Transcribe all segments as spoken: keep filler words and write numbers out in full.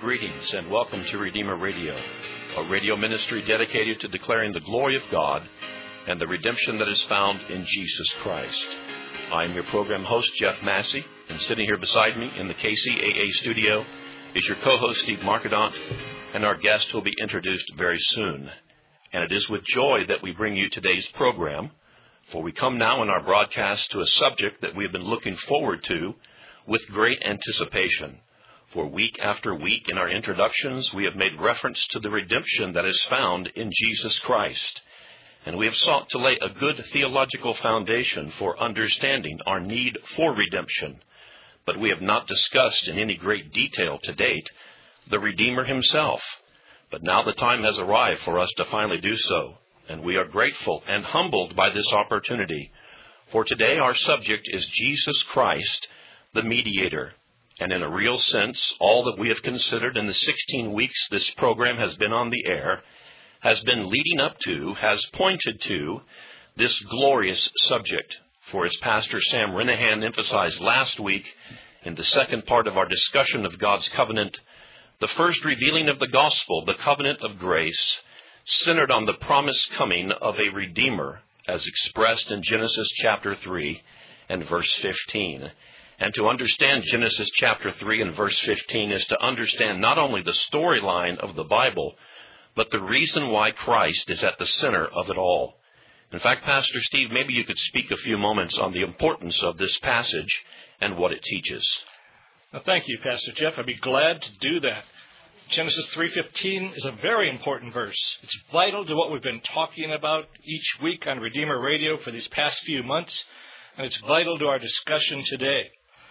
Greetings and welcome to Redeemer Radio, a radio ministry dedicated to declaring the glory of God and the redemption that is found in Jesus Christ. I am your program host, Jeff Massey, and sitting here beside me in the K C A A studio is your co-host, Steve Markadant, and our guest will be introduced very soon. And it is with joy that we bring you today's program, for we come now in our broadcast to a subject that we have been looking forward to with great anticipation. For week after week in our introductions, we have made reference to the redemption that is found in Jesus Christ. And we have sought to lay a good theological foundation for understanding our need for redemption. But we have not discussed in any great detail to date the Redeemer himself. But now the time has arrived for us to finally do so. And we are grateful and humbled by this opportunity. For today our subject is Jesus Christ, the mediator. And in a real sense, all that we have considered in the sixteen weeks this program has been on the air has been leading up to, has pointed to, this glorious subject. For as Pastor Sam Renahan emphasized last week in the second part of our discussion of God's covenant, the first revealing of the gospel, the covenant of grace, centered on the promised coming of a Redeemer, as expressed in Genesis chapter three and verse fifteen. And to understand Genesis chapter three and verse fifteen is to understand not only the storyline of the Bible, but the reason why Christ is at the center of it all. In fact, Pastor Steve, maybe you could speak a few moments on the importance of this passage and what it teaches. Well, thank you, Pastor Jeff. I'd be glad to do that. Genesis three fifteen is a very important verse. It's vital to what we've been talking about each week on Redeemer Radio for these past few months, and it's vital to our discussion today.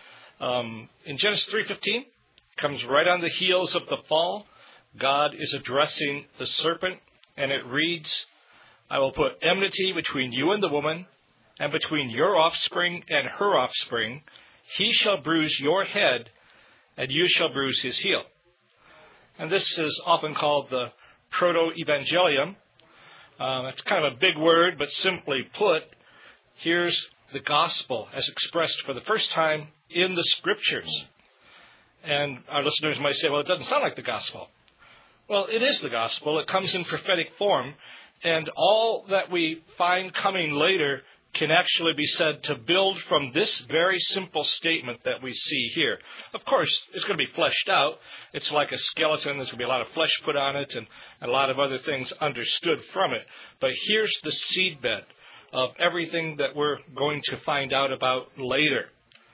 Um, in Genesis three fifteen, comes right on the heels of the fall. God is addressing the serpent, and it reads, I will put enmity between you and the woman, and between your offspring and her offspring. He shall bruise your head, and you shall bruise his heel. And this is often called the proto-evangelium. Um, it's kind of a big word, but simply put, here's the gospel as expressed for the first time in the Scriptures. And our listeners might say, well, it doesn't sound like the gospel. Well, it is the gospel. It comes in prophetic form. And all that we find coming later can actually be said to build from this very simple statement that we see here. Of course, it's going to be fleshed out. It's like a skeleton. There's going to be a lot of flesh put on it and a lot of other things understood from it. But here's the seedbed of everything that we're going to find out about later.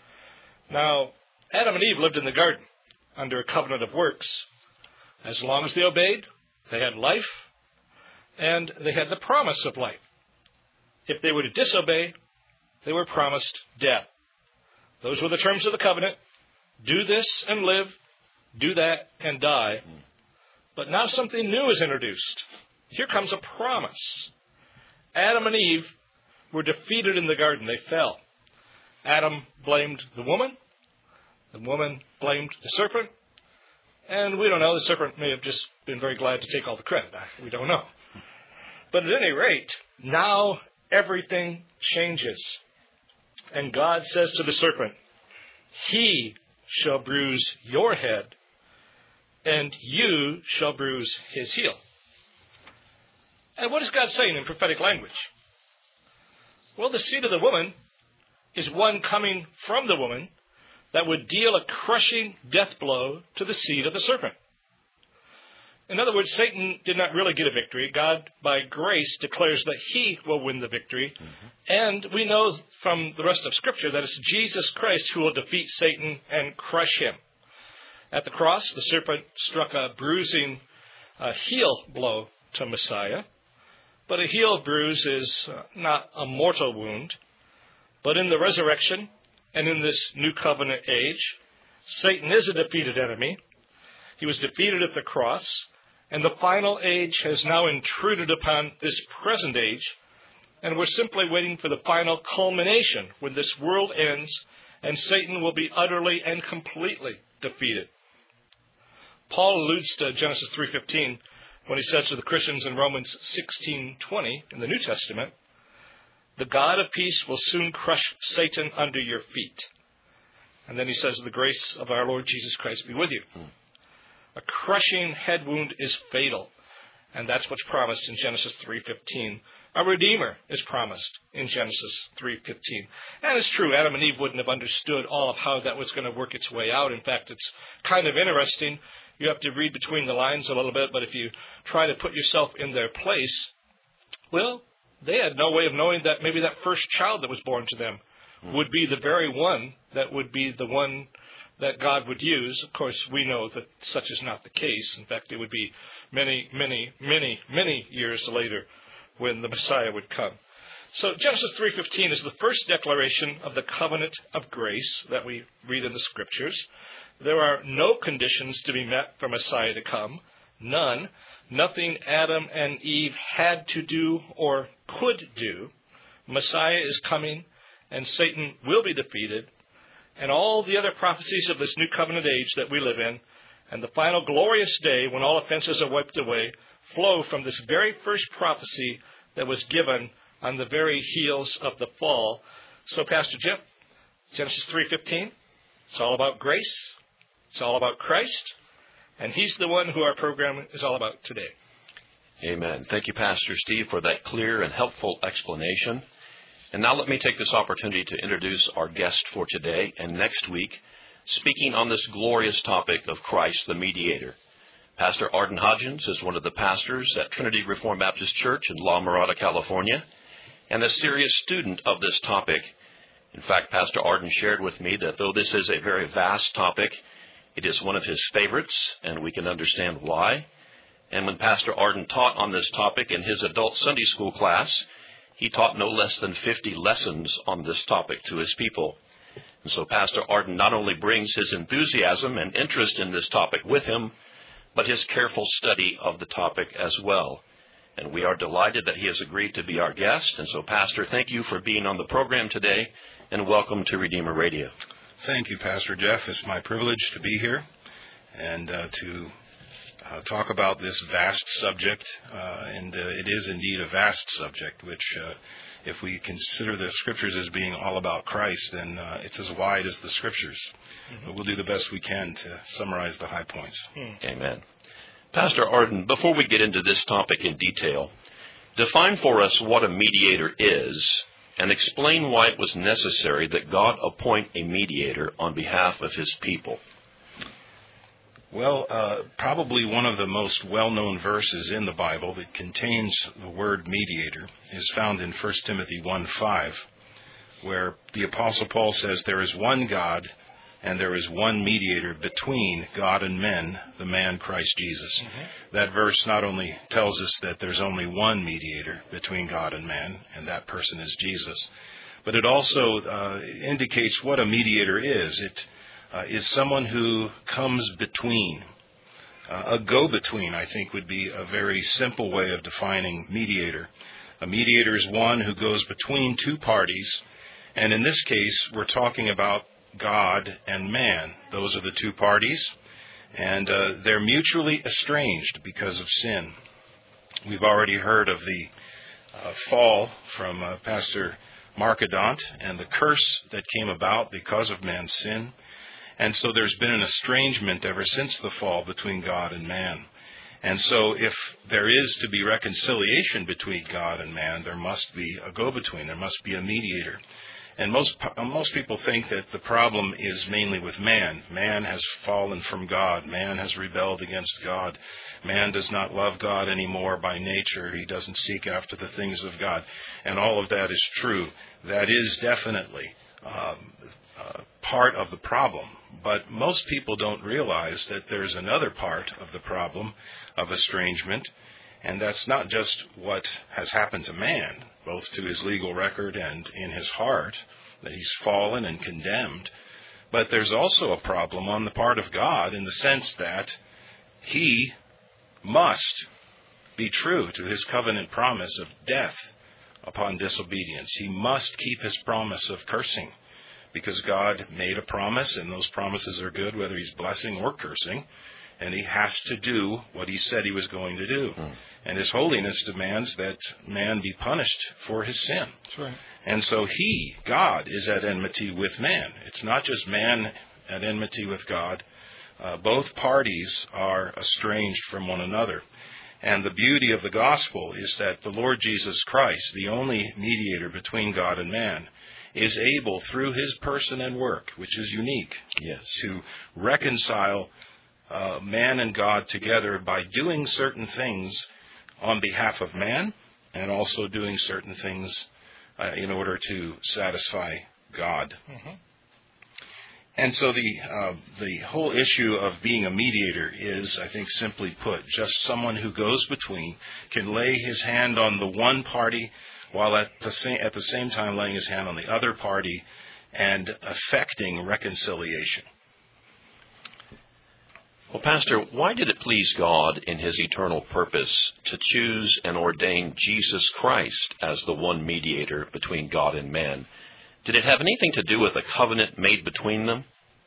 Now, Adam and Eve lived in the garden under a covenant of works. As long as they obeyed, they had life, and they had the promise of life. If they were to disobey, they were promised death. Those were the terms of the covenant. Do this and live, do that and die. But now something new is introduced. Here comes a promise. Adam and Eve were defeated in the garden. They fell. Adam blamed the woman. The woman blamed the serpent. And we don't know. The serpent may have just been very glad to take all the credit. We don't know. But at any rate, now everything changes. And God says to the serpent, he shall bruise your head, and you shall bruise his heel. And what is God saying in prophetic language? Well, the seed of the woman is one coming from the woman that would deal a crushing death blow to the seed of the serpent. In other words, Satan did not really get a victory. God, by grace, declares that he will win the victory. Mm-hmm. And we know from the rest of Scripture that it's Jesus Christ who will defeat Satan and crush him. At the cross, the serpent struck a bruising uh, heel blow to Messiah. But a heel bruise is uh, not a mortal wound. But in the resurrection and in this new covenant age, Satan is a defeated enemy. He was defeated at the cross, and the final age has now intruded upon this present age, and we're simply waiting for the final culmination when this world ends and Satan will be utterly and completely defeated. Paul alludes to Genesis three fifteen when he says to the Christians in Romans sixteen twenty in the New Testament, the God of peace will soon crush Satan under your feet. And then he says, the grace of our Lord Jesus Christ be with you. Hmm. A crushing head wound is fatal, and that's what's promised in Genesis three fifteen. A Redeemer is promised in Genesis three fifteen. And it's true, Adam and Eve wouldn't have understood all of how that was going to work its way out. In fact, it's kind of interesting. You have to read between the lines a little bit, but if you try to put yourself in their place, well, they had no way of knowing that maybe that first child that was born to them would be the very one that would be the one that God would use. Of course, we know that such is not the case. In fact, it would be many, many, many, many years later when the Messiah would come. So Genesis three fifteen is the first declaration of the covenant of grace that we read in the Scriptures. There are no conditions to be met for Messiah to come. None. Nothing Adam and Eve had to do or could do. Messiah is coming, and Satan will be defeated. And all the other prophecies of this new covenant age that we live in, and the final glorious day when all offenses are wiped away, flow from this very first prophecy that was given on the very heels of the fall. So, Pastor Jim, Genesis three fifteen, it's all about grace. It's all about Christ. And he's the one who our program is all about today. Amen. Thank you, Pastor Steve, for that clear and helpful explanation. And now let me take this opportunity to introduce our guest for today and next week, speaking on this glorious topic of Christ the Mediator. Pastor Arden Hodgins is one of the pastors at Trinity Reformed Baptist Church in La Mirada, California, and a serious student of this topic. In fact, Pastor Arden shared with me that though this is a very vast topic, it is one of his favorites, and we can understand why. And when Pastor Arden taught on this topic in his adult Sunday school class, he taught no less than fifty lessons on this topic to his people. And so Pastor Arden not only brings his enthusiasm and interest in this topic with him, but his careful study of the topic as well. And we are delighted that he has agreed to be our guest. And so, Pastor, thank you for being on the program today, and welcome to Redeemer Radio. Thank you, Pastor Jeff. It's my privilege to be here and uh, to uh, talk about this vast subject. Uh, and uh, it is indeed a vast subject, which uh, if we consider the Scriptures as being all about Christ, then uh, it's as wide as the Scriptures. Mm-hmm. But we'll do the best we can to summarize the high points. Mm. Amen. Pastor Arden, before we get into this topic in detail, define for us what a mediator is, and explain why it was necessary that God appoint a mediator on behalf of his people. Well, uh, probably one of the most well-known verses in the Bible that contains the word mediator is found in First Timothy one five, where the Apostle Paul says, "There is one God, and there is one mediator between God and men, the man Christ Jesus." Mm-hmm. That verse not only tells us that there's only one mediator between God and man, and that person is Jesus, but it also uh, indicates what a mediator is. It uh, is someone who comes between. Uh, a go-between, I think, would be a very simple way of defining mediator. A mediator is one who goes between two parties, and in this case, we're talking about God and man. Those are the two parties, and uh, they're mutually estranged because of sin. We've already heard of the uh, fall from uh, Pastor Marcadant and the curse that came about because of man's sin. And so there's been an estrangement ever since the fall between God and man. And so if there is to be reconciliation between God and man, there must be a go-between. There must be a mediator. And most most people think that the problem is mainly with man. Man has fallen from God. Man has rebelled against God. Man does not love God anymore by nature. He doesn't seek after the things of God. And all of that is true. That is definitely um, uh, part of the problem. But most people don't realize that there's another part of the problem of estrangement. And that's not just what has happened to man, both to his legal record and in his heart, that he's fallen and condemned. But there's also a problem on the part of God in the sense that he must be true to his covenant promise of death upon disobedience. He must keep his promise of cursing, because God made a promise, and those promises are good whether he's blessing or cursing, and he has to do what he said he was going to do. Mm. And his holiness demands that man be punished for his sin. That's right. And so he, God, is at enmity with man. It's not just man at enmity with God, Uh, both parties are estranged from one another. And the beauty of the gospel is that the Lord Jesus Christ, the only mediator between God and man, is able, through his person and work, which is unique, yes, to reconcile uh, man and God together by doing certain things on behalf of man, and also doing certain things uh, in order to satisfy God. Mm-hmm. And so the uh, the whole issue of being a mediator is, I think, simply put, just someone who goes between, can lay his hand on the one party while at the same at the same time laying his hand on the other party and effecting reconciliation. Well, Pastor, why did it please God in his eternal purpose to choose and ordain Jesus Christ as the one mediator between God and man? Did it have anything to do with a covenant made between them?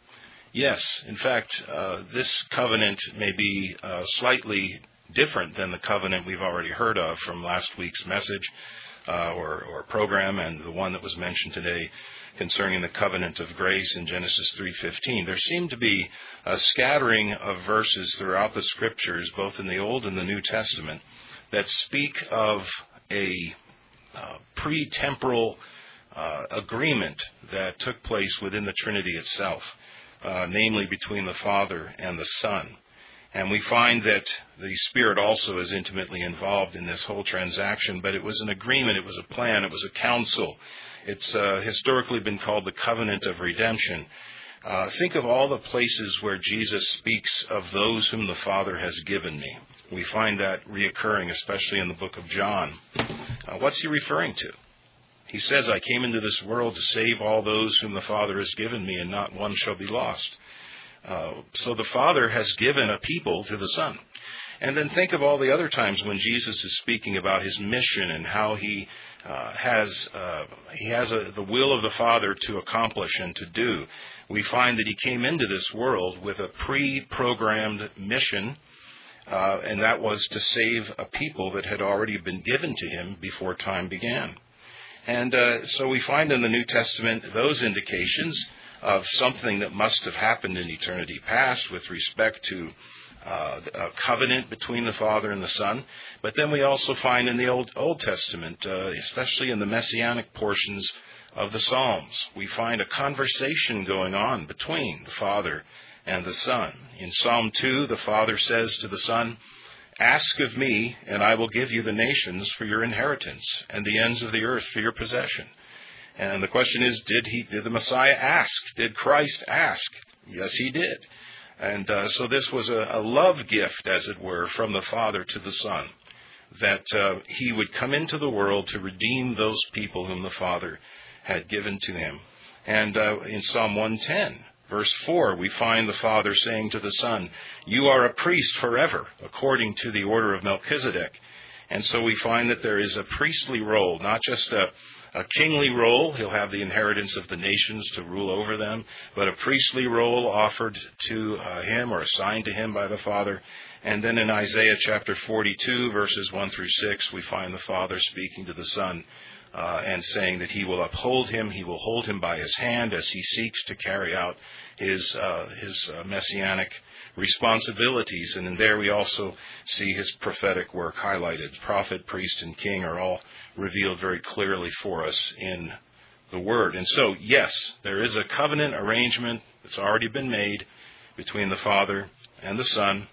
Yes. In fact, uh, this covenant may be uh, slightly different than the covenant we've already heard of from last week's message uh, or, or program, and the one that was mentioned today concerning the covenant of grace in Genesis three fifteen. There seemed to be a scattering of verses throughout the Scriptures, both in the Old and the New Testament, that speak of a uh, pre-temporal uh, agreement that took place within the Trinity itself, uh, namely between the Father and the Son. And we find that the Spirit also is intimately involved in this whole transaction, but it was an agreement, it was a plan, it was a counsel. It's uh, historically been called the covenant of redemption. Uh, think of all the places where Jesus speaks of those whom the Father has given me. We find that reoccurring, especially in the book of John. Uh, what's he referring to? He says, I came into this world to save all those whom the Father has given me, and not one shall be lost. Uh, so the Father has given a people to the Son. And then think of all the other times when Jesus is speaking about his mission and how he uh, has uh, he has a, the will of the Father to accomplish and to do. We find that he came into this world with a pre-programmed mission, uh, and that was to save a people that had already been given to him before time began. And uh, so we find in the New Testament those indications of something that must have happened in eternity past with respect to uh, a covenant between the Father and the Son. But then we also find in the Old, Old Testament, uh, especially in the messianic portions of the Psalms, we find a conversation going on between the Father and the Son. In Psalm two, the Father says to the Son, ask of me, and I will give you the nations for your inheritance, and the ends of the earth for your possession. And the question is, did he, did the Messiah ask? Did Christ ask? Yes, he did. And uh, so this was a, a love gift, as it were, from the Father to the Son, that uh, he would come into the world to redeem those people whom the Father had given to him. And uh, in Psalm one ten, verse four, we find the Father saying to the Son, you are a priest forever, according to the order of Melchizedek. And so we find that there is a priestly role, not just a A kingly role, he'll have the inheritance of the nations to rule over them, but a priestly role offered to uh, him or assigned to him by the Father. And then in Isaiah chapter forty-two, verses one through six, we find the Father speaking to the Son uh, and saying that he will uphold him, he will hold him by his hand as he seeks to carry out his, uh, his uh, messianic responsibilities. And in there we also see his prophetic work highlighted. Prophet, priest, and king are all revealed very clearly for us in the Word. And so, yes, there is a covenant arrangement that's already been made between the Father and the Son,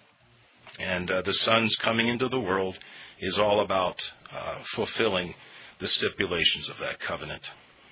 and uh, the Son's coming into the world is all about uh, fulfilling the stipulations of that covenant.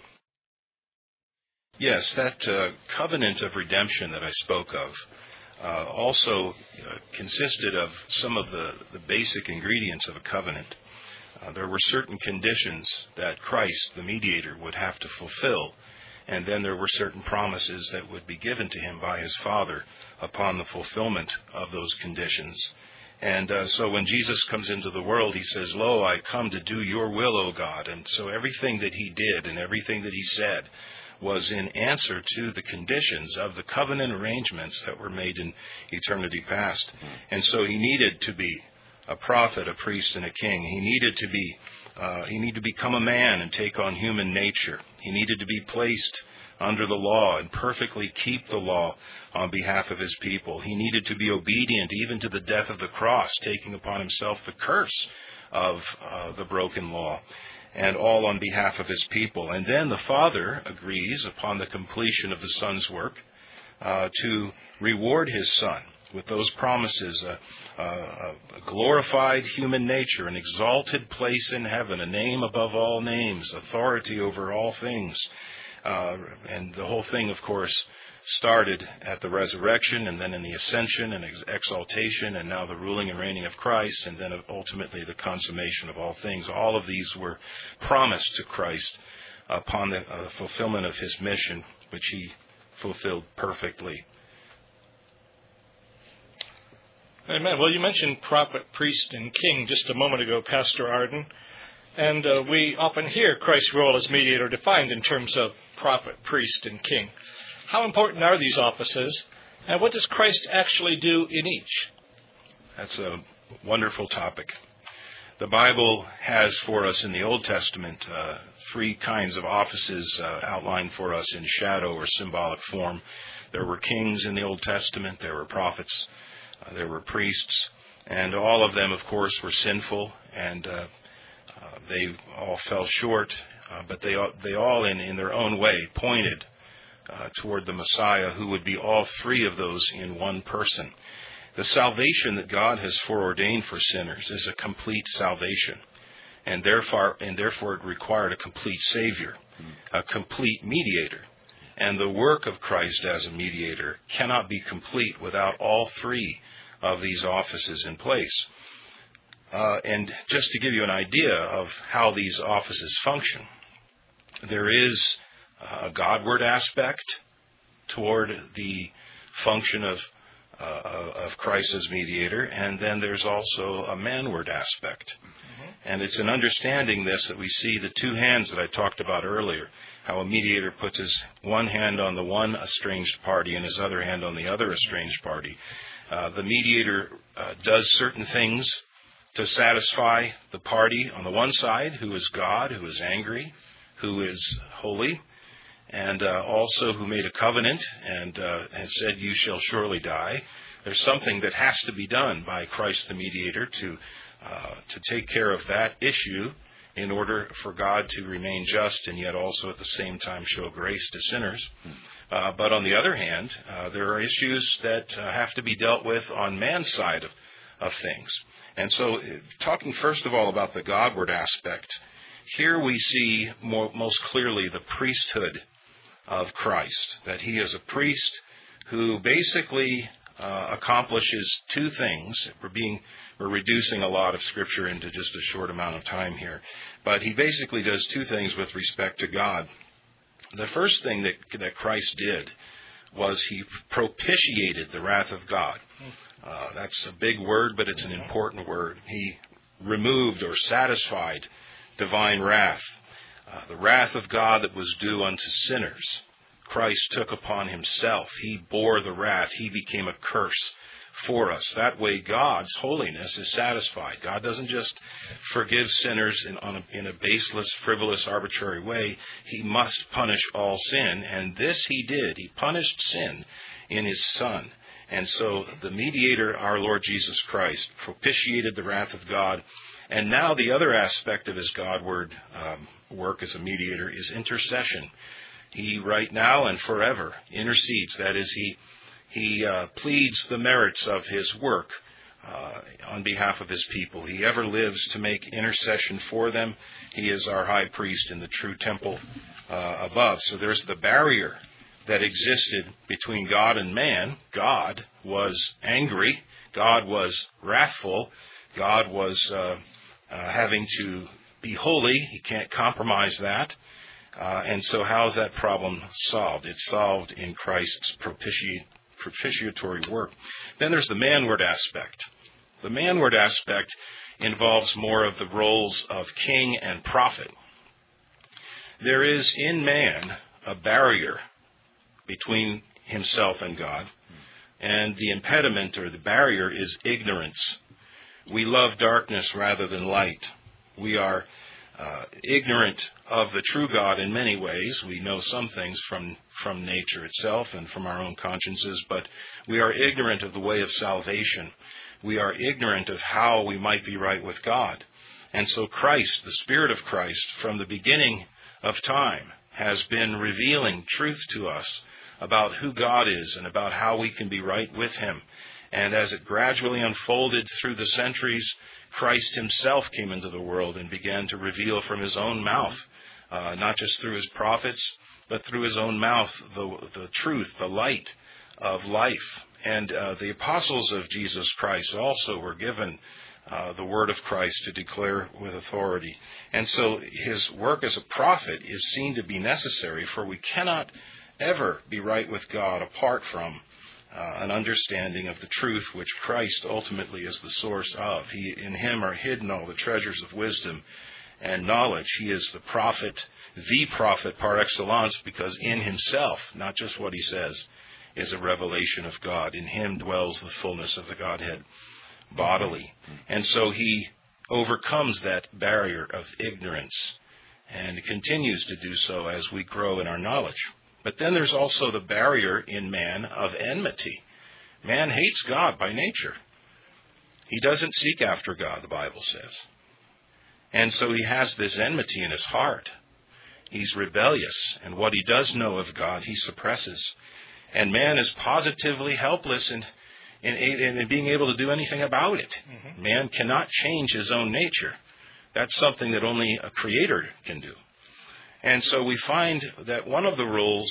Yes, that uh, covenant of redemption that I spoke of uh, also uh, consisted of some of the, the basic ingredients of a covenant. Uh, there were certain conditions that Christ, the mediator, would have to fulfill, and then there were certain promises that would be given to him by his Father upon the fulfillment of those conditions. And uh, so when Jesus comes into the world, he says, lo, I come to do your will, O God. And so everything that he did and everything that he said was in answer to the conditions of the covenant arrangements that were made in eternity past. And so he needed to be a prophet, a priest, and a king. He needed to be, uh, he needed to become a man and take on human nature. He needed to be placed under the law and perfectly keep the law on behalf of his people. He needed to be obedient even to the death of the cross, taking upon himself the curse of uh, the broken law, and all on behalf of his people. And then the Father agrees, upon the completion of the Son's work, uh, to reward his Son with those promises, a, a, a glorified human nature, an exalted place in heaven, a name above all names, authority over all things. Uh, and the whole thing, of course, started at the resurrection, and then in the ascension and ex- exaltation, and now the ruling and reigning of Christ, and then ultimately the consummation of all things. All of these were promised to Christ upon the uh, fulfillment of his mission, which he fulfilled perfectly. Amen. Well, you mentioned prophet, priest, and king just a moment ago, Pastor Arden. And uh, we often hear Christ's role as mediator defined in terms of prophet, priest, and king. How important are these offices, and what does Christ actually do in each? That's a wonderful topic. The Bible has for us in the Old Testament uh, three kinds of offices uh, outlined for us in shadow or symbolic form. There were kings in the Old Testament, there were prophets, uh, there were priests, and all of them, of course, were sinful, and uh, uh, they all fell short, uh, but they, they all, in, in their own way, pointed Uh, toward the Messiah, who would be all three of those in one person. The salvation that God has foreordained for sinners is a complete salvation, and therefore, and therefore it required a complete Savior, a complete mediator. And the work of Christ as a mediator cannot be complete without all three of these offices in place. Uh, and just to give you an idea of how these offices function, there is a Godward aspect toward the function of uh, of Christ as mediator, and then there's also a manward aspect. Mm-hmm. And it's in understanding this that we see the two hands that I talked about earlier, how a mediator puts his one hand on the one estranged party and his other hand on the other estranged party. Uh, the mediator uh, does certain things to satisfy the party on the one side, who is God, who is angry, who is holy, and uh, also who made a covenant and uh, has said, "You shall surely die." There's something that has to be done by Christ the mediator to uh, to take care of that issue in order for God to remain just and yet also at the same time show grace to sinners. Uh, but on the other hand, uh, there are issues that uh, have to be dealt with on man's side of, of things. And so uh, talking first of all about the Godward aspect, here we see more, most clearly the priesthood of Christ, that he is a priest who basically uh, accomplishes two things. We're being we're reducing a lot of Scripture into just a short amount of time here, but he basically does two things with respect to God. The first thing that that Christ did was he propitiated the wrath of God. Uh, that's a big word, but it's an important word. He removed or satisfied divine wrath. Uh, the wrath of God that was due unto sinners, Christ took upon himself. He bore the wrath. He became a curse for us. That way, God's holiness is satisfied. God doesn't just forgive sinners in, on a, in a baseless, frivolous, arbitrary way. He must punish all sin, and this he did. He punished sin in his Son. And so the mediator, our Lord Jesus Christ, propitiated the wrath of God. And now the other aspect of his Godward um, work as a mediator is intercession. He right now and forever intercedes. That is, he he uh, pleads the merits of his work uh, on behalf of his people. He ever lives to make intercession for them. He is our high priest in the true temple uh, above. So there's the barrier that existed between God and man. God was angry. God was wrathful. God was uh, uh, having to be holy. He can't compromise that. Uh, and so how is that problem solved? It's solved in Christ's propitiate, propitiatory work. Then there's the manward aspect. The manward aspect involves more of the roles of king and prophet. There is in man a barrier between himself and God, and the impediment or the barrier is ignorance. We love darkness rather than light. We are uh, ignorant of the true God in many ways. We know some things from, from nature itself and from our own consciences, but we are ignorant of the way of salvation. We are ignorant of how we might be right with God. And so Christ, the Spirit of Christ, from the beginning of time, has been revealing truth to us about who God is and about how we can be right with Him. And as it gradually unfolded through the centuries, Christ Himself came into the world and began to reveal from His own mouth, uh, not just through His prophets, but through His own mouth, the, the truth, the light of life. And uh, the apostles of Jesus Christ also were given uh, the word of Christ to declare with authority. And so His work as a prophet is seen to be necessary, for we cannot ever be right with God apart from uh, an understanding of the truth which Christ ultimately is the source of. He, in Him are hidden all the treasures of wisdom and knowledge. He is the prophet, the prophet par excellence, because in Himself, not just what He says, is a revelation of God. In Him dwells the fullness of the Godhead bodily. And so He overcomes that barrier of ignorance and continues to do so as we grow in our knowledge. But then there's also the barrier in man of enmity. Man hates God by nature. He doesn't seek after God, the Bible says. And so he has this enmity in his heart. He's rebellious, and what he does know of God, he suppresses. And man is positively helpless in, in, in being able to do anything about it. Mm-hmm. Man cannot change his own nature. That's something that only a creator can do. And so we find that one of the roles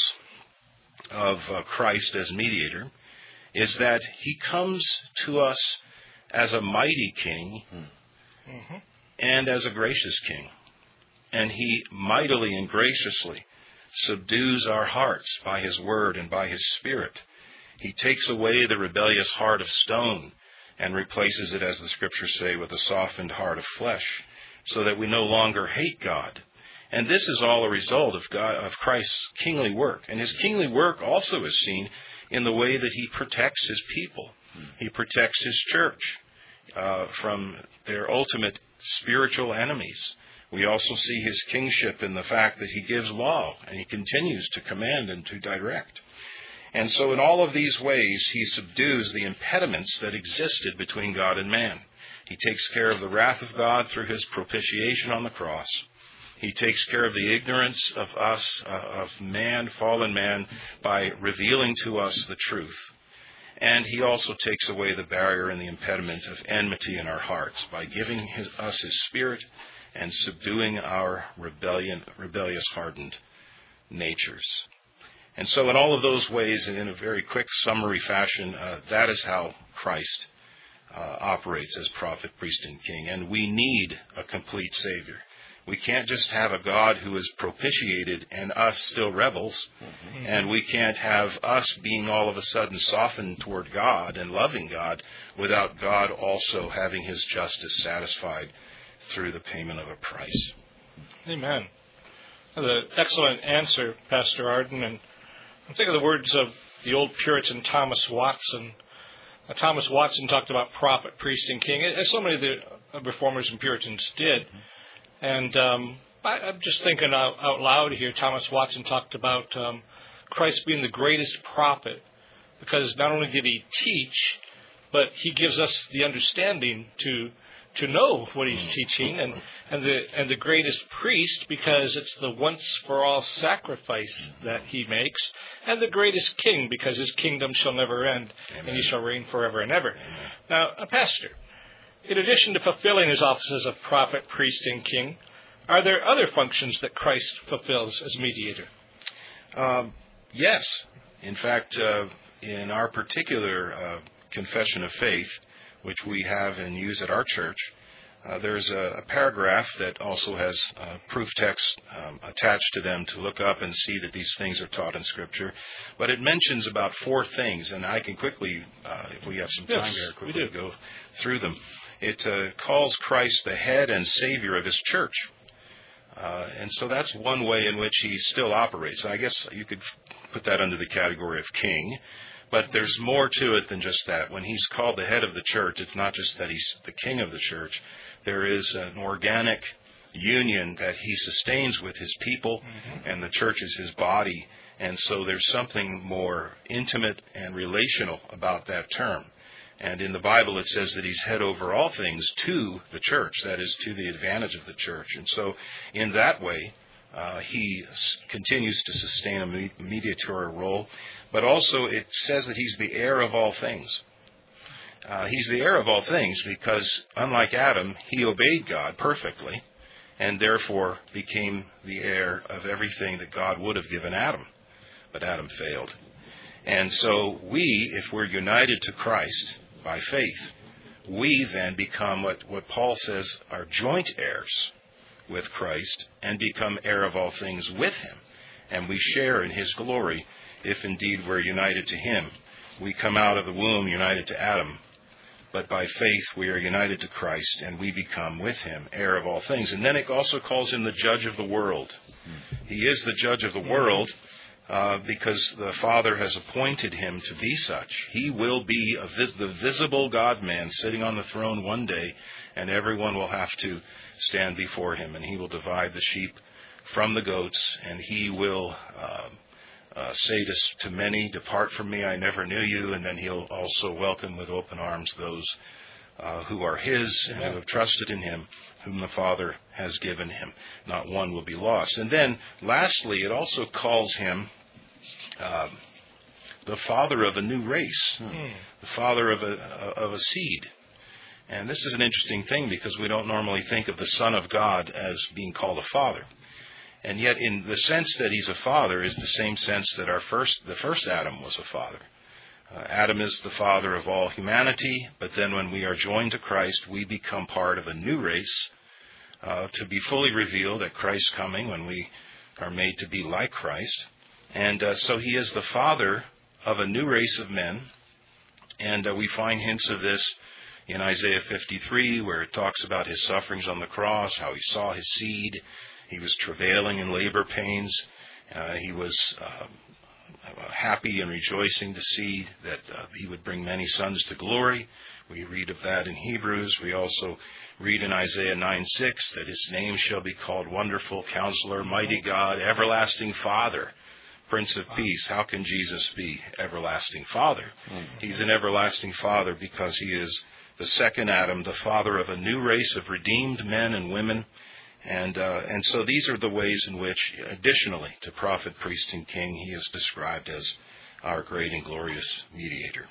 of uh, Christ as mediator is that He comes to us as a mighty king mm-hmm. and as a gracious king. And He mightily and graciously subdues our hearts by His word and by His Spirit. He takes away the rebellious heart of stone and replaces it, as the Scriptures say, with a softened heart of flesh, so that we no longer hate God. And this is all a result of God, of Christ's kingly work. And His kingly work also is seen in the way that He protects His people. He protects His church uh, from their ultimate spiritual enemies. We also see His kingship in the fact that He gives law, and He continues to command and to direct. And so in all of these ways, He subdues the impediments that existed between God and man. He takes care of the wrath of God through His propitiation on the cross. He takes care of the ignorance of us, uh, of man, fallen man, by revealing to us the truth. And He also takes away the barrier and the impediment of enmity in our hearts by giving his, us His Spirit and subduing our rebellion, rebellious, hardened natures. And so in all of those ways, and in a very quick summary fashion, uh, that is how Christ uh, operates as prophet, priest, and king. And we need a complete Savior. We can't just have a God who is propitiated and us still rebels. Mm-hmm. And we can't have us being all of a sudden softened toward God and loving God without God also having His justice satisfied through the payment of a price. Amen. The excellent answer, Pastor Arden. And I think of the words of the old Puritan Thomas Watson. Uh, Thomas Watson talked about prophet, priest, and king, as so many of the Reformers and Puritans did. Mm-hmm. And um, I, I'm just thinking out, out loud here, Thomas Watson talked about um, Christ being the greatest prophet, because not only did He teach, but He gives us the understanding to to know what He's teaching, and, and the and the greatest priest, because it's the once-for-all sacrifice that He makes, and the greatest king, because His kingdom shall never end, Amen. And He shall reign forever and ever. Amen. Now, a pastor, in addition to fulfilling His offices of prophet, priest, and king, are there other functions that Christ fulfills as mediator? Um, yes. In fact, uh, in our particular uh, confession of faith, which we have and use at our church, uh, there's a, a paragraph that also has uh, proof text um, attached to them to look up and see that these things are taught in Scripture. But it mentions about four things, and I can quickly, uh, if we have some time yes, here, quickly go through them. It uh, calls Christ the head and Savior of His church. Uh, and so that's one way in which He still operates. I guess you could put that under the category of king, but there's more to it than just that. When He's called the head of the church, it's not just that He's the king of the church. There is an organic union that he sustains with his people, mm-hmm. and the church is his body. And so there's something more intimate and relational about that term. And in the Bible it says that he's head over all things to the church, that is, to the advantage of the church. And so in that way, uh, he s- continues to sustain a me- mediatorial role. But also it says that he's the heir of all things. Uh, he's the heir of all things because, unlike Adam, he obeyed God perfectly and therefore became the heir of everything that God would have given Adam. But Adam failed. And so we, if we're united to Christ by faith, we then become what, what Paul says are joint heirs with Christ and become heir of all things with him. And we share in his glory if indeed we're united to him. We come out of the womb united to Adam, but by faith we are united to Christ and we become with him heir of all things. And then it also calls him the judge of the world. He is the judge of the world uh, because the Father has appointed him to be such. He will be a vis- the visible God-man sitting on the throne one day, and everyone will have to stand before him, and he will divide the sheep from the goats, and he will uh, uh, say to, to many, "Depart from me, I never knew you," and then he'll also welcome with open arms those uh, who are his and who have trusted in him, whom the Father has given him. Not one will be lost. And then, lastly, it also calls him uh, the father of a new race, hmm. the father of a of a seed. And this is an interesting thing because we don't normally think of the Son of God as being called a father. And yet, in the sense that he's a father is the same sense that our first, the first Adam was a father. Uh, Adam is the father of all humanity, but then when we are joined to Christ, we become part of a new race uh, to be fully revealed at Christ's coming when we are made to be like Christ. And uh, so he is the father of a new race of men, and uh, we find hints of this in Isaiah fifty-three, where it talks about his sufferings on the cross, how he saw his seed. He was travailing in labor pains. Uh, he was uh, happy and rejoicing to see that uh, he would bring many sons to glory. We read of that in Hebrews. We also read in Isaiah nine six that his name shall be called Wonderful Counselor, Mighty God, Everlasting Father, Prince of Peace. How can Jesus be Everlasting Father? He's an everlasting Father because he is the second Adam, the father of a new race of redeemed men and women. And uh, and so these are the ways in which, additionally to prophet, priest, and king, he is described as our great and glorious mediator.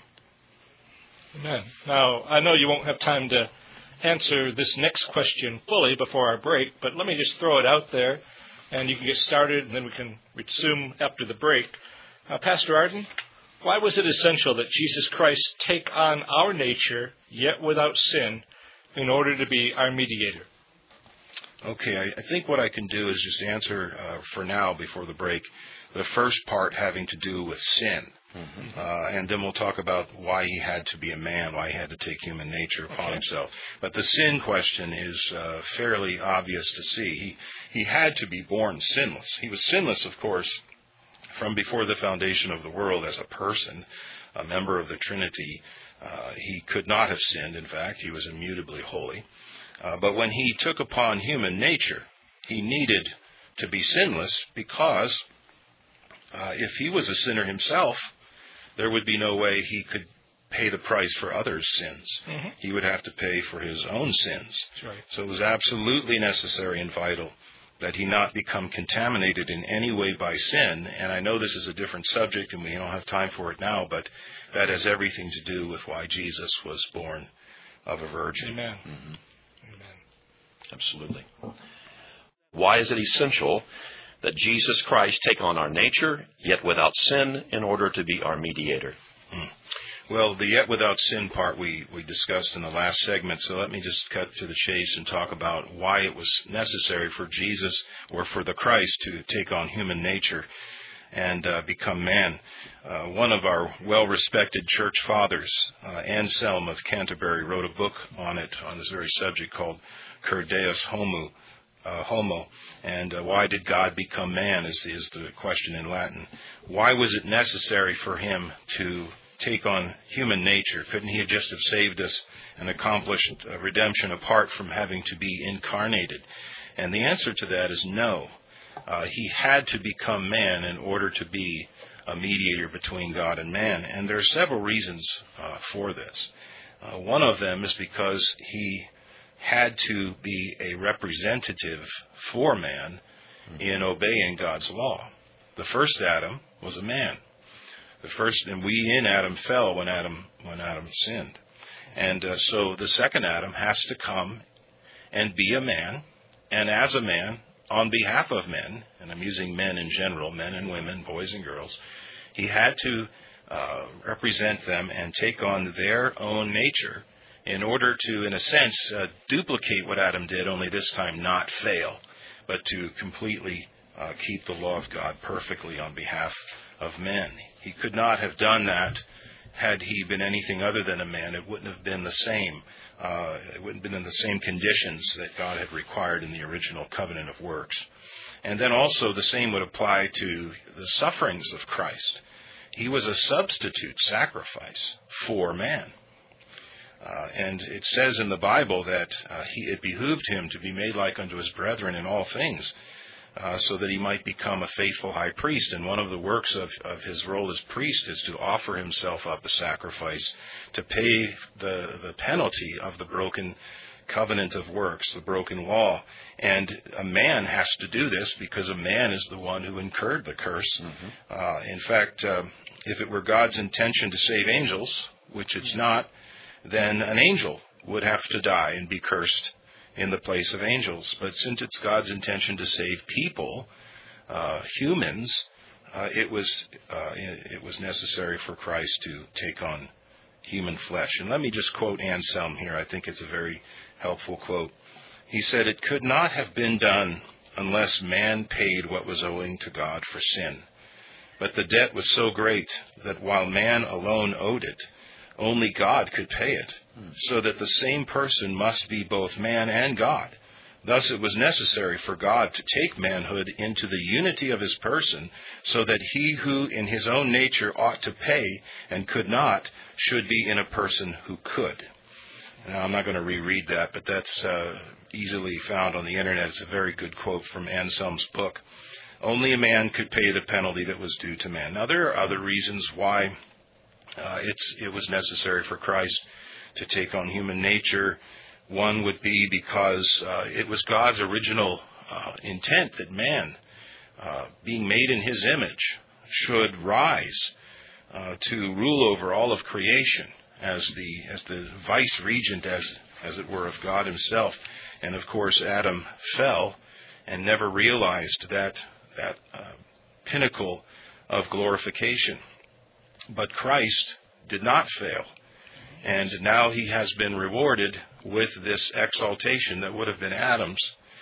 Amen. Now, I know you won't have time to answer this next question fully before our break, but let me just throw it out there, and you can get started, and then we can resume after the break. Uh, Pastor Arden, why was it essential that Jesus Christ take on our nature, yet without sin, in order to be our mediator? Okay, I, I think what I can do is just answer uh, for now, before the break, the first part having to do with sin. Mm-hmm. Uh, and then we'll talk about why he had to be a man, why he had to take human nature upon okay. himself. But the sin question is uh, fairly obvious to see. He, he had to be born sinless. He was sinless, of course, from before the foundation of the world as a person, a member of the Trinity. Uh, he could not have sinned, in fact. He was immutably holy. Uh, but when he took upon human nature, he needed to be sinless because uh, if he was a sinner himself, there would be no way he could pay the price for others' sins. Mm-hmm. He would have to pay for his own sins. That's right. So it was absolutely necessary and vital that he not become contaminated in any way by sin. And I know this is a different subject and we don't have time for it now, but that has everything to do with why Jesus was born of a virgin. Amen. Mm-hmm. Amen. Absolutely. Why is it essential that Jesus Christ take on our nature, yet without sin, in order to be our mediator? Hmm. Well, the yet without sin part we, we discussed in the last segment, so let me just cut to the chase and talk about why it was necessary for Jesus, or for the Christ, to take on human nature and uh, become man. Uh, one of our well-respected church fathers, uh, Anselm of Canterbury, wrote a book on it, on this very subject, called Cur Deus Homo. Uh, homo, and uh, why did God become man is, is the question in Latin. Why was it necessary for him to take on human nature? Couldn't he have just have saved us and accomplished uh, redemption apart from having to be incarnated? And the answer to that is no. Uh, he had to become man in order to be a mediator between God and man. And there are several reasons uh, for this. Uh, one of them is because he had to be a representative for man in obeying God's law. The first Adam was a man. The first, and we in Adam fell when Adam when Adam sinned. And uh, so the second Adam has to come and be a man, and as a man, on behalf of men, and I'm using men in general, men and women, boys and girls, he had to uh, represent them and take on their own nature in order to, in a sense, uh, duplicate what Adam did, only this time not fail, but to completely uh, keep the law of God perfectly on behalf of men. He could not have done that had he been anything other than a man. It wouldn't have been the same. Uh, it wouldn't have been in the same conditions that God had required in the original covenant of works. And then also the same would apply to the sufferings of Christ. He was a substitute sacrifice for man. Uh, and it says in the Bible that uh, he, it behooved him to be made like unto his brethren in all things, uh, so that he might become a faithful high priest. And one of the works of, of his role as priest is to offer himself up a sacrifice to pay the, the penalty of the broken covenant of works, the broken law. And a man has to do this because a man is the one who incurred the curse. Mm-hmm. Uh, in fact, uh, if it were God's intention to save angels, which it's not, then an angel would have to die and be cursed in the place of angels. But since it's God's intention to save people, uh, humans, uh, it was uh, it was necessary for Christ to take on human flesh. And let me just quote Anselm here. I think it's a very helpful quote. He said, "It could not have been done unless man paid what was owing to God for sin. But the debt was so great that while man alone owed it, only God could pay it, so that the same person must be both man and God. Thus it was necessary for God to take manhood into the unity of his person, so that he who in his own nature ought to pay and could not should be in a person who could." Now, I'm not going to reread that, but that's uh, easily found on the internet. It's a very good quote from Anselm's book. Only a man could pay the penalty that was due to man. Now, there are other reasons why Uh, it's, it was necessary for Christ to take on human nature. One would be because uh, it was God's original uh, intent that man, uh, being made in his image, should rise uh, to rule over all of creation as the as the vice regent, as as it were, of God himself. And of course, Adam fell and never realized that that uh, pinnacle of glorification. But Christ did not fail, and now he has been rewarded with this exaltation that would have been Adam's.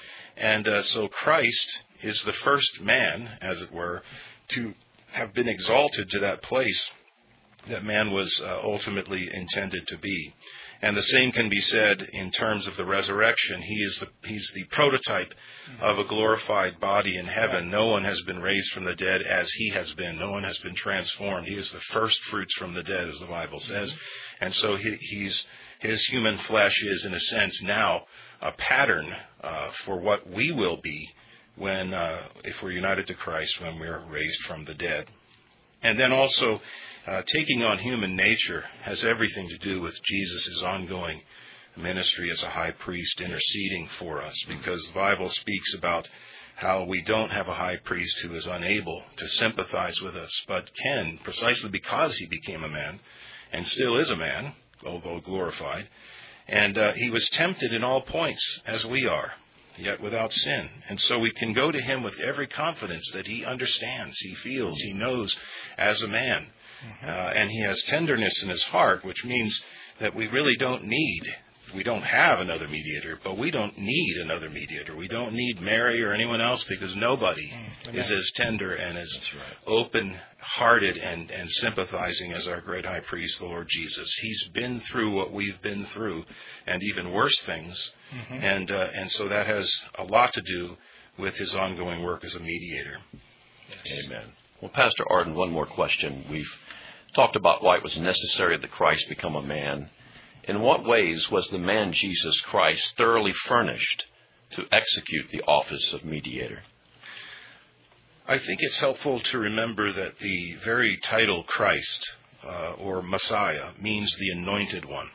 And uh, so Christ is the first man, as it were, to have been exalted to that place that man was uh, ultimately intended to be. And the same can be said in terms of the resurrection. He is the, he's the prototype of a glorified body in heaven. No one has been raised from the dead as he has been. No one has been transformed. He is the first fruits from the dead, as the Bible says. And so he, he's, his human flesh is, in a sense, now a pattern uh, for what we will be when, uh, if we're united to Christ, when we're raised from the dead. And then also, Uh, taking on human nature has everything to do with Jesus' ongoing ministry as a high priest interceding for us, because the Bible speaks about how we don't have a high priest who is unable to sympathize with us, but can, precisely because he became a man and still is a man, although glorified. And uh, he was tempted in all points as we are, yet without sin. And so we can go to him with every confidence that he understands, he feels, he knows as a man. Uh, and he has tenderness in his heart, which means that we really don't need, we don't have another mediator, but we don't need another mediator. We don't need Mary or anyone else, because nobody mm, is as tender and as right. open-hearted and, and sympathizing as our great high priest, the Lord Jesus. He's been through what we've been through, and even worse things. Mm-hmm. And, uh, and so that has a lot to do with his ongoing work as a mediator. Yes. Amen. Well, Pastor Arden, one more question. We've talked about why it was necessary that Christ become a man. In what ways was the man Jesus Christ thoroughly furnished to execute the office of mediator? I think it's helpful to remember that the very title Christ, uh, or Messiah, means the anointed one.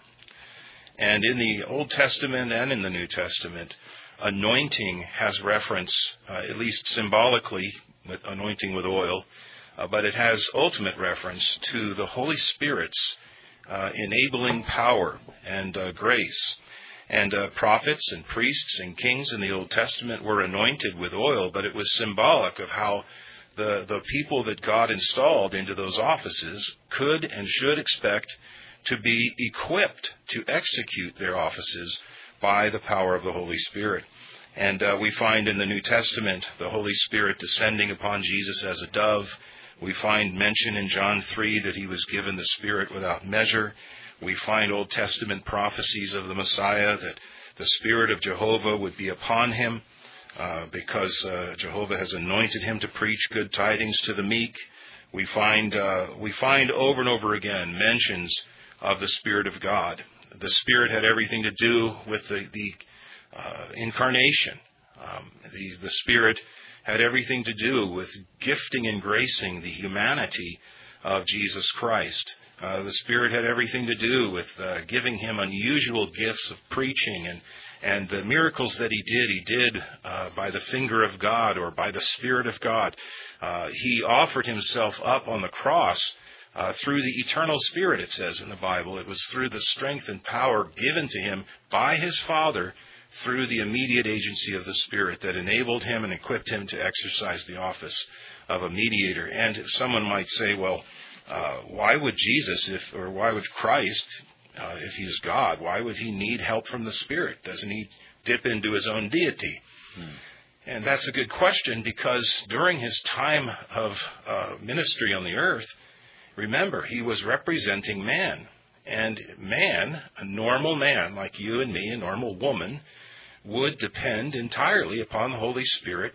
And in the Old Testament and in the New Testament, anointing has reference, uh, at least symbolically, with anointing with oil, uh, but it has ultimate reference to the Holy Spirit's uh, enabling power and uh, grace. And uh, prophets and priests and kings in the Old Testament were anointed with oil, but it was symbolic of how the, the people that God installed into those offices could and should expect to be equipped to execute their offices by the power of the Holy Spirit. And uh, we find in the New Testament the Holy Spirit descending upon Jesus as a dove. We find mention in John three that he was given the Spirit without measure. We find Old Testament prophecies of the Messiah that the Spirit of Jehovah would be upon him uh, because uh, Jehovah has anointed him to preach good tidings to the meek. We find uh, we find over and over again mentions of the Spirit of God. The Spirit had everything to do with the, the uh, incarnation. Um, the, the Spirit had everything to do with gifting and gracing the humanity of Jesus Christ. Uh, the Spirit had everything to do with uh, giving him unusual gifts of preaching, and, and the miracles that he did, he did uh, by the finger of God or by the Spirit of God. Uh, he offered himself up on the cross uh, through the eternal Spirit, it says in the Bible. It was through the strength and power given to him by his Father through the immediate agency of the Spirit that enabled him and equipped him to exercise the office of a mediator. And someone might say, well, Uh, why would Jesus, if or why would Christ, uh, if he is God, why would he need help from the Spirit? Doesn't he dip into his own deity? Hmm. And that's a good question, because during his time of uh, ministry on the earth, remember, he was representing man. And man, a normal man like you and me, a normal woman, would depend entirely upon the Holy Spirit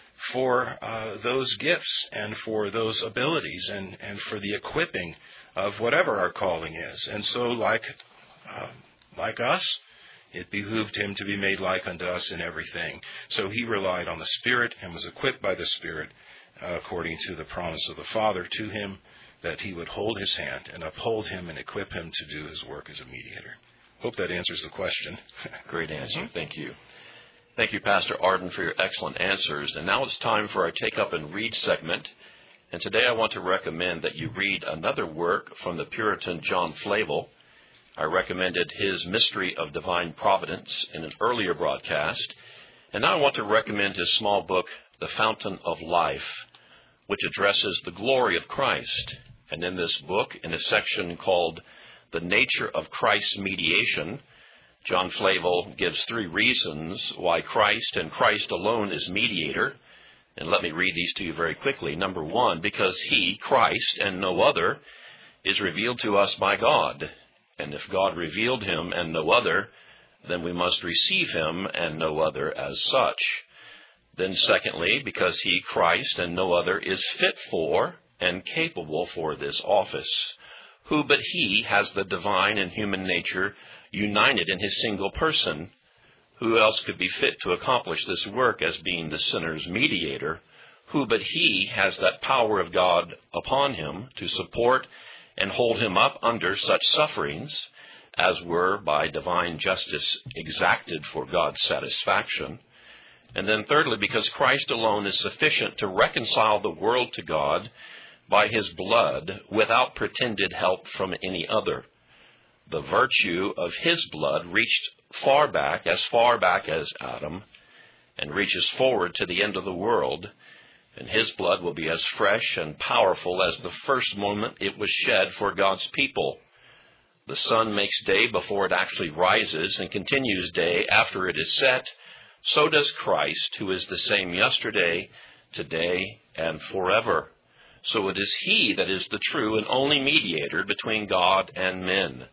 for uh, those gifts and for those abilities and, and for the equipping of whatever our calling is. And so like uh, like us, it behooved him to be made like unto us in everything. So he relied on the Spirit and was equipped by the Spirit uh, according to the promise of the Father to him, that he would hold his hand and uphold him and equip him to do his work as a mediator. Hope that answers the question. Great answer. Thank you. Thank you, Pastor Arden, for your excellent answers. And now it's time for our Take Up and Read segment. And today I want to recommend that you read another work from the Puritan John Flavel. I recommended his Mystery of Divine Providence in an earlier broadcast. And now I want to recommend his small book, The Fountain of Life, which addresses the glory of Christ. And in this book, in a section called The Nature of Christ's Mediation, John Flavel gives three reasons why Christ and Christ alone is mediator. And let me read these to you very quickly. Number one, because he, Christ, and no other, is revealed to us by God. And if God revealed him and no other, then we must receive him and no other as such. Then secondly, because he, Christ, and no other, is fit for and capable for this office. Who but he has the divine and human nature united in his single person? Who else could be fit to accomplish this work as being the sinner's mediator? Who but he has that power of God upon him to support and hold him up under such sufferings as were by divine justice exacted for God's satisfaction? And then thirdly, because Christ alone is sufficient to reconcile the world to God by his blood without pretended help from any other. The virtue of his blood reached far back, as far back as Adam, and reaches forward to the end of the world. And his blood will be as fresh and powerful as the first moment it was shed for God's people. The sun makes day before it actually rises and continues day after it is set. So does Christ, who is the same yesterday, today, and forever. So it is he that is the true and only mediator between God and men.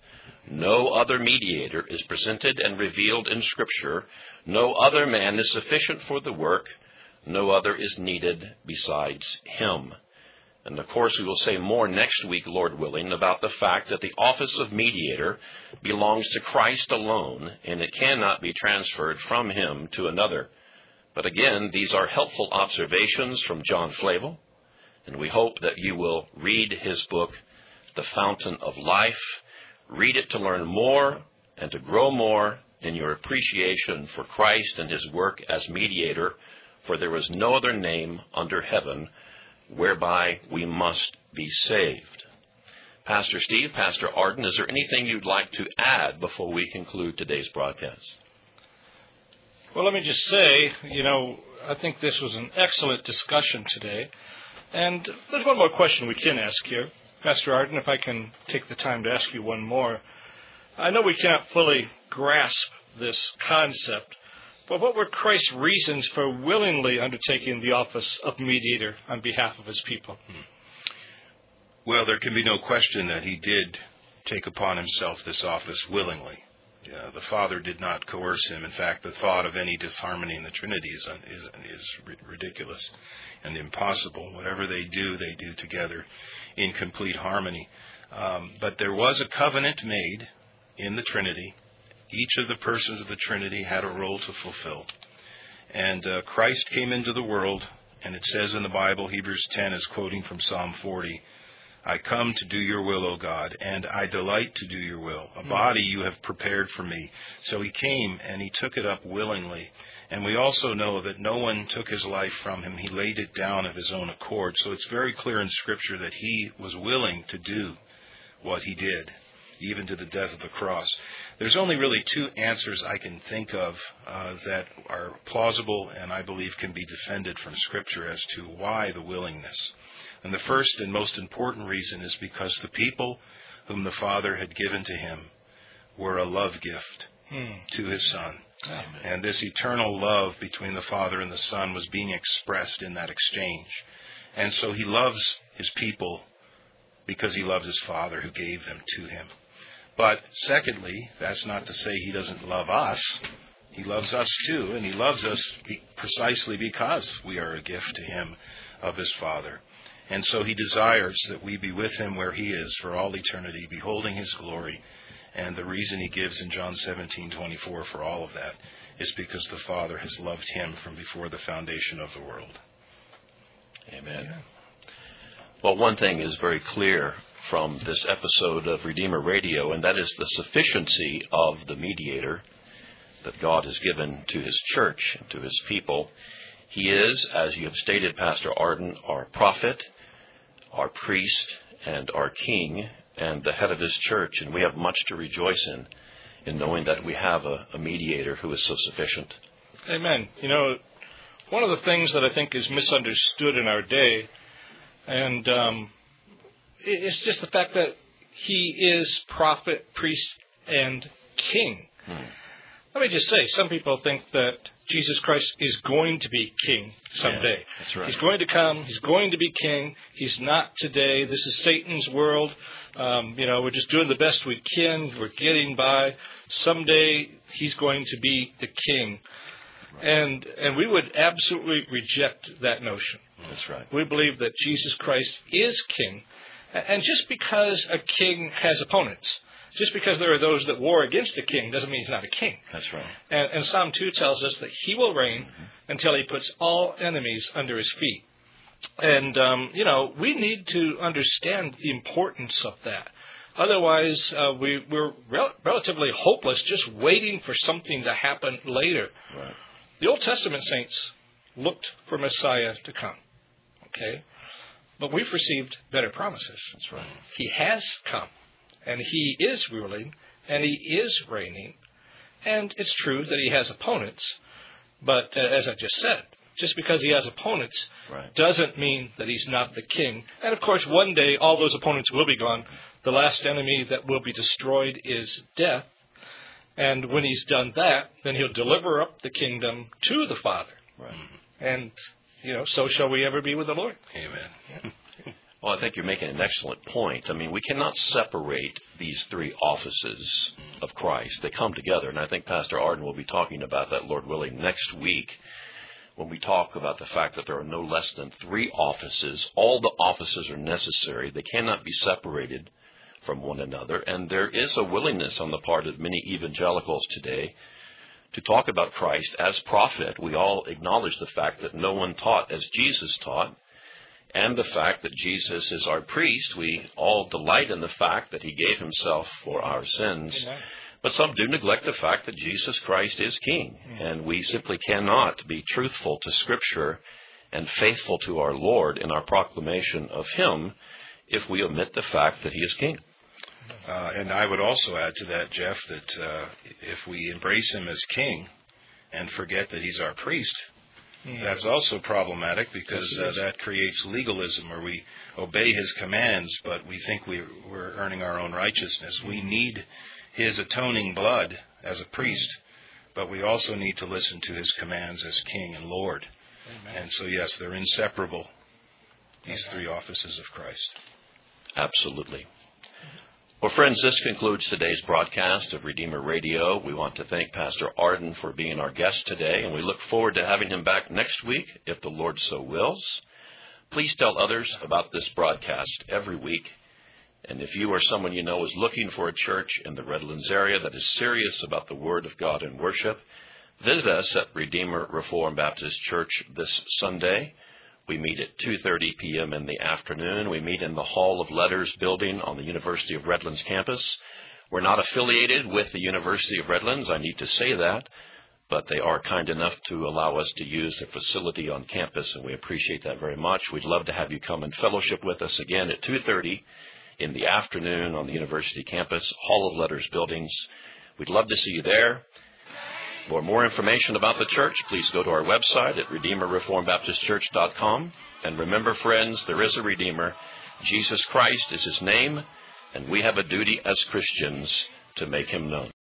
No other mediator is presented and revealed in Scripture. No other man is sufficient for the work. No other is needed besides him. And, of course, we will say more next week, Lord willing, about the fact that the office of mediator belongs to Christ alone, and it cannot be transferred from him to another. But again, these are helpful observations from John Flavel, and we hope that you will read his book, The Fountain of Life. Read it to learn more and to grow more in your appreciation for Christ and his work as mediator, for there is no other name under heaven whereby we must be saved. Pastor Steve, Pastor Arden, is there anything you'd like to add before we conclude today's broadcast? Well, let me just say, you know, I think this was an excellent discussion today. And there's one more question we can ask here. Pastor Arden, if I can take the time to ask you one more. I know we cannot fully grasp this concept, but what were Christ's reasons for willingly undertaking the office of mediator on behalf of his people? Well, there can be no question that he did take upon himself this office willingly. Yeah, the Father did not coerce him. In fact, the thought of any disharmony in the Trinity is, is, is ridiculous and impossible. Whatever they do, they do together in complete harmony. Um, but there was a covenant made in the Trinity. Each of the persons of the Trinity had a role to fulfill. And uh, Christ came into the world, and it says in the Bible, Hebrews ten is quoting from Psalm forty, I come to do your will, O God, and I delight to do your will. A body you have prepared for me. So he came, and he took it up willingly. And we also know that no one took his life from him. He laid it down of his own accord. So it's very clear in Scripture that he was willing to do what he did, even to the death of the cross. There's only really two answers I can think of uh, that are plausible and I believe can be defended from Scripture as to why the willingness. And the first and most important reason is because the people whom the Father had given to him were a love gift hmm. to his Son. Amen. And this eternal love between the Father and the Son was being expressed in that exchange. And so he loves his people because he loves his Father who gave them to him. But secondly, that's not to say he doesn't love us. He loves us too, and he loves us be- precisely because we are a gift to him of his Father. And so he desires that we be with him where he is for all eternity, beholding his glory. And the reason he gives in John seventeen twenty-four for all of that is because the Father has loved him from before the foundation of the world. Amen. Yeah. Well, one thing is very clear from this episode of Redeemer Radio, and that is the sufficiency of the mediator that God has given to his church and to his people. He is, as you have stated, Pastor Arden, our prophet, our priest, and our king, and the head of his church, and we have much to rejoice in, in knowing that we have a, a mediator who is so sufficient. Amen. You know, one of the things that I think is misunderstood in our day, and um, it's just the fact that he is prophet, priest, and king. Hmm. Let me just say, some people think that Jesus Christ is going to be king someday. Yeah, that's right. He's going to come. He's going to be king. He's not today. This is Satan's world. Um, you know, we're just doing the best we can. We're getting by. Someday he's going to be the king. Right. And and we would absolutely reject that notion. That's right. We believe that Jesus Christ is king. And just because a king has opponents, just because there are those that war against the king doesn't mean he's not a king. That's right. And, and Psalm two tells us that he will reign mm-hmm. until he puts all enemies under his feet. And, um, you know, we need to understand the importance of that. Otherwise, uh, we, we're rel- relatively hopeless just waiting for something to happen later. Right. The Old Testament saints looked for Messiah to come. Okay? But we've received better promises. That's right. He has come. And he is ruling, and he is reigning. And it's true that he has opponents. But uh, as I just said, just because he has opponents right. doesn't mean that he's not the king. And of course, one day all those opponents will be gone. The last enemy that will be destroyed is death. And when he's done that, then he'll deliver up the kingdom to the Father. Right. And, you know, so shall we ever be with the Lord. Amen. Yeah. Well, I think you're making an excellent point. I mean, we cannot separate these three offices of Christ. They come together, and I think Pastor Arden will be talking about that, Lord willing, next week. when we talk about the fact that there are no less than three offices. All the offices are necessary. They cannot be separated from one another. And there is a willingness on the part of many evangelicals today to talk about Christ as prophet. We all acknowledge the fact that no one taught as Jesus taught, and the fact that Jesus is our priest. We all delight in the fact that he gave himself for our sins. Amen. But some do neglect the fact that Jesus Christ is King, and we simply cannot be truthful to Scripture and faithful to our Lord in our proclamation of him if we omit the fact that he is King. Uh, and I would also add to that, Jeff, that uh, if we embrace him as King and forget that he's our priest, mm. that's also problematic, because uh, that creates legalism, where we obey his commands, but we think we, we're earning our own righteousness. Mm. We need his atoning blood as a priest, but we also need to listen to his commands as King and Lord. Amen. And so, yes, they're inseparable, these Amen. Three offices of Christ. Absolutely. Well, friends, this concludes today's broadcast of Redeemer Radio. We want to thank Pastor Arden for being our guest today, and we look forward to having him back next week, if the Lord so wills. Please tell others about this broadcast every week. And if you or someone you know is looking for a church in the Redlands area that is serious about the Word of God and worship, visit us at Redeemer Reformed Baptist Church this Sunday. We meet at two thirty p.m. in the afternoon. We meet in the Hall of Letters building on the University of Redlands campus. We're not affiliated with the University of Redlands, I need to say that, but they are kind enough to allow us to use the facility on campus, and we appreciate that very much. We'd love to have you come and fellowship with us again at two thirty in the afternoon on the University campus, Hall of Letters buildings. We'd love to see you there. For more information about the church, please go to our website at redeemer reformed baptist church dot com. And remember, friends, there is a Redeemer. Jesus Christ is his name, and we have a duty as Christians to make him known.